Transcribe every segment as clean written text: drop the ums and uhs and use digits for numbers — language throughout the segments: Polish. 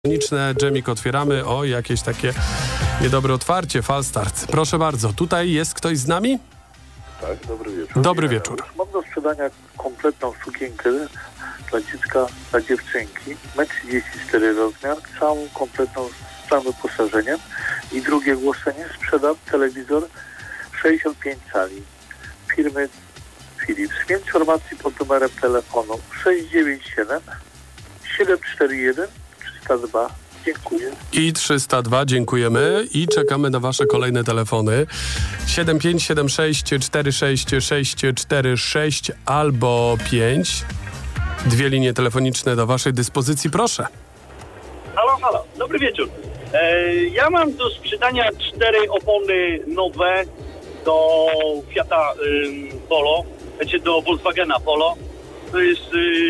Telefoniczne, Dżemik, otwieramy. O, jakieś takie niedobre otwarcie, falstart. Proszę bardzo, tutaj jest ktoś z nami? Tak, dobry wieczór. Dobry wieczór. Mam do sprzedania kompletną sukienkę dla dziecka, dla dziewczynki. 1,34 m rozmiar, całą kompletną, z całym wyposażeniem. I drugie ogłoszenie, sprzedam telewizor 65 cali firmy Philips. Informacji pod numerem telefonu 697 741 302. Dziękuję. I 302, dziękujemy i czekamy na wasze kolejne telefony. 75764646 albo 5. Dwie linie telefoniczne do waszej dyspozycji, proszę. Halo, dobry wieczór. Ja mam do sprzedania 4 opony nowe do Fiata Polo, znaczy do Volkswagena Polo. To jest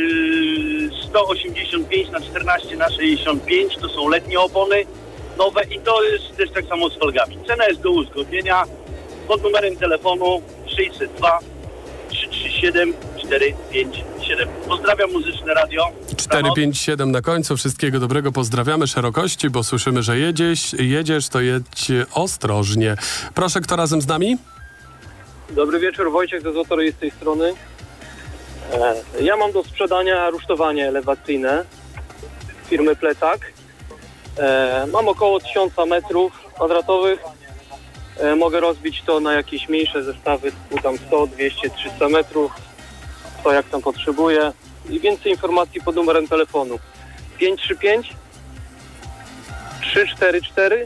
185 na 14 na 65, to są letnie opony nowe i to jest też tak samo z folgami. Cena jest do uzgodnienia pod numerem telefonu 602 337 457. Pozdrawiam, Muzyczne Radio. 457 na końcu, wszystkiego dobrego, pozdrawiamy szerokości, bo słyszymy, że jedziesz, to jedź ostrożnie. Proszę, kto razem z nami? Dobry wieczór, Wojciech ze Złotoryj z tej strony. Ja mam do sprzedania rusztowanie elewacyjne firmy Plecak. Mam około 1000 metrów kwadratowych. Mogę rozbić to na jakieś mniejsze zestawy, tam 100, 200, 300 metrów. To jak tam potrzebuję. I więcej informacji pod numerem telefonu 535 344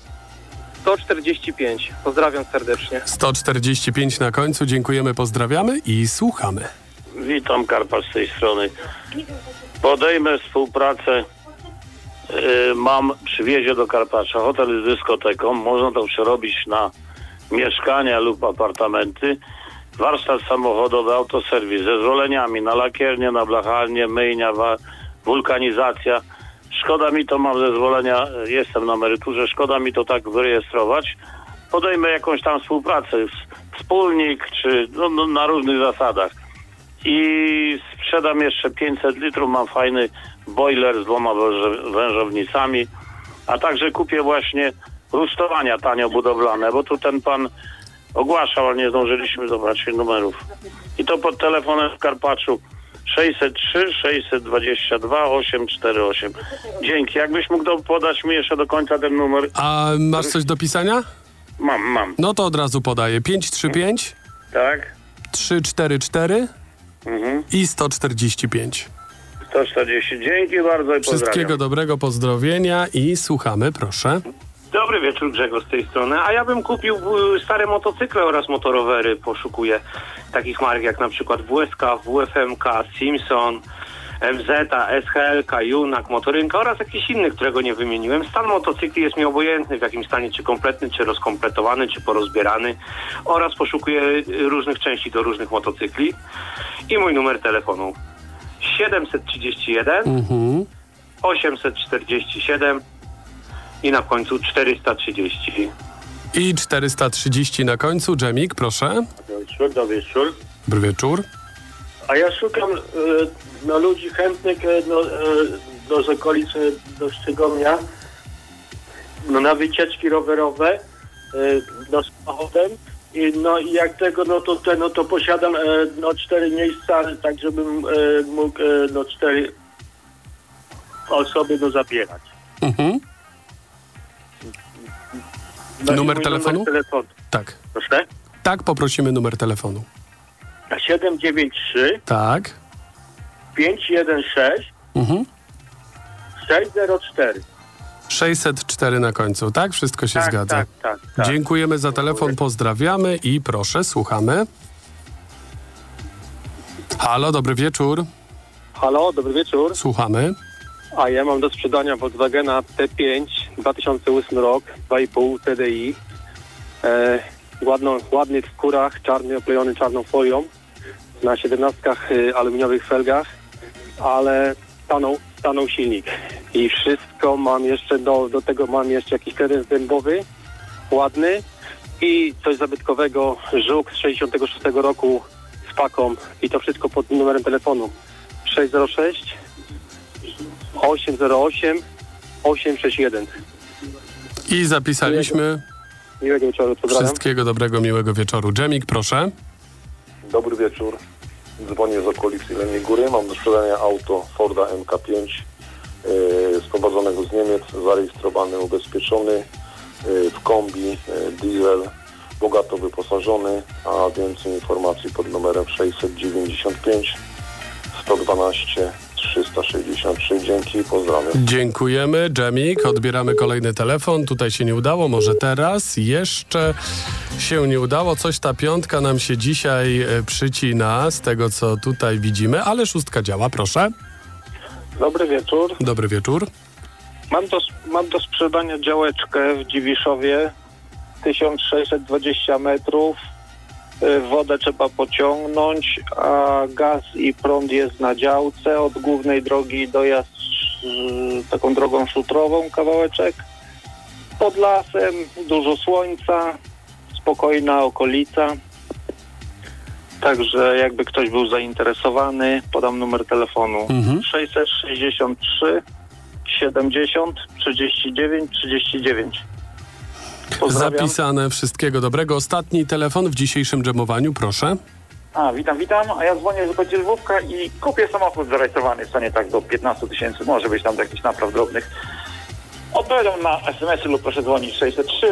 145. Pozdrawiam serdecznie. 145 na końcu, dziękujemy, pozdrawiamy i słuchamy. Witam, Karpacz z tej strony. Podejmę współpracę. Przywiezie do Karpacza hotel z dyskoteką. Można to przerobić na mieszkania lub apartamenty. Warsztat samochodowy, autoserwis, zezwoleniami na lakiernię, na blacharnię, myjnia, wulkanizacja. Szkoda mi to, mam zezwolenia, jestem na emeryturze, szkoda mi to tak wyrejestrować. Podejmę jakąś tam współpracę, wspólnik, czy na różnych zasadach. I sprzedam jeszcze 500 litrów, mam fajny boiler z 2 wężownicami, a także kupię właśnie rusztowania tanio budowlane, bo tu ten pan ogłaszał, ale nie zdążyliśmy zobaczyć numerów. I to pod telefonem w Karpaczu 603 622 848. Dzięki. Jakbyś mógł podać mi jeszcze do końca ten numer. A masz coś do pisania? Mam. No to od razu podaję. 535 Tak. 344 i 145. 140. Dzięki bardzo i pozdrawiam. Wszystkiego dobrego, pozdrowienia i słuchamy, proszę. Dobry wieczór, Grzegorz z tej strony. A ja bym kupił stare motocykle oraz motorowery. Poszukuję takich mark jak na przykład WSK, WFMK, Simpson, MZ, SHL, Junak, Motorynka oraz jakiś inny, którego nie wymieniłem. Stan motocykli jest mi obojętny, w jakim stanie, czy kompletny, czy rozkompletowany, czy porozbierany. Oraz poszukuję różnych części do różnych motocykli. I mój numer telefonu 731 847 i na końcu 430. I 430 na końcu. Dżemik, proszę. Dobry wieczór. Dobry wieczór. A ja szukam ludzi chętnych z okolicy, do Szczegomia na wycieczki rowerowe samochodem. I jak tego, to posiadam 4 miejsca, tak żebym mógł 4 osoby zabierać. Numer telefonu? Tak. Proszę? Tak, poprosimy numer telefonu. 793 Tak. 516 604. 604 na końcu, tak? Wszystko się zgadza. Tak. Dziękujemy za telefon, pozdrawiamy i proszę, słuchamy. Halo, dobry wieczór. Halo, dobry wieczór. Słuchamy. A ja mam do sprzedania Volkswagena T5, 2008 rok, 2,5 TDI. Ładny w skórach, czarny, oklejony czarną folią, na 17 aluminiowych felgach, ale stanął silnik. I wszystko mam jeszcze, do tego mam jeszcze jakiś teren dębowy, ładny i coś zabytkowego, żuk z 66 roku z paką i to wszystko pod numerem telefonu 606 808 861. I zapisaliśmy. Miłego wieczoru, pozdrawiam. Wszystkiego dobrego, miłego wieczoru. Dżemik, proszę. Dobry wieczór. Dzwonię z okolicy Jeleniej Góry. Mam do sprzedania auto Forda MK5 sprowadzonego z Niemiec, zarejestrowany, ubezpieczony, w kombi, diesel, bogato wyposażony, a więcej informacji pod numerem 695 112 363. Dzięki, pozdrawiam. Dziękujemy, Dżemik. Odbieramy kolejny telefon. Tutaj się nie udało, może teraz. Jeszcze się nie udało. Coś ta piątka nam się dzisiaj przycina z tego, co tutaj widzimy, ale szóstka działa, proszę. Dobry wieczór. Dobry wieczór. Mam do sprzedania działeczkę w Dziwiszowie, 1620 metrów. Wodę trzeba pociągnąć, a gaz i prąd jest na działce. Od głównej drogi dojazd taką drogą szutrową, kawałeczek. Pod lasem, dużo słońca, spokojna okolica. Także jakby ktoś był zainteresowany, podam numer telefonu 663 70 39 39. Pozdrawiam. Zapisane, wszystkiego dobrego. Ostatni telefon w dzisiejszym dżemowaniu, proszę. Witam. A ja dzwonię z Lwówka i kupię samochód zarejestrowany w stanie tak do 15 000, może być tam do jakichś napraw drobnych. Odpowiadam na SMS-y lub proszę dzwonić 603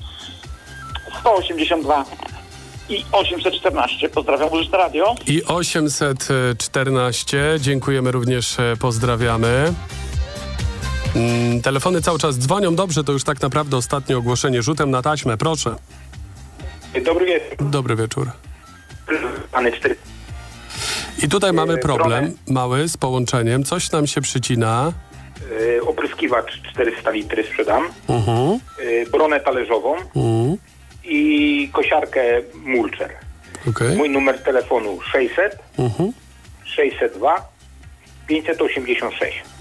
182 i 814. Pozdrawiam, Użyte Radio. I 814. Dziękujemy również, pozdrawiamy. Telefony cały czas dzwonią. Dobrze, to już tak naprawdę ostatnie ogłoszenie rzutem na taśmę. Proszę. Dobry wieczór. Dobry wieczór. Pany 4. I tutaj mamy problem mały z połączeniem. Coś nam się przycina. Opryskiwacz 400 litry sprzedam. Bronę talerzową i kosiarkę Mulcher. Okay. Mój numer telefonu 600 602 586.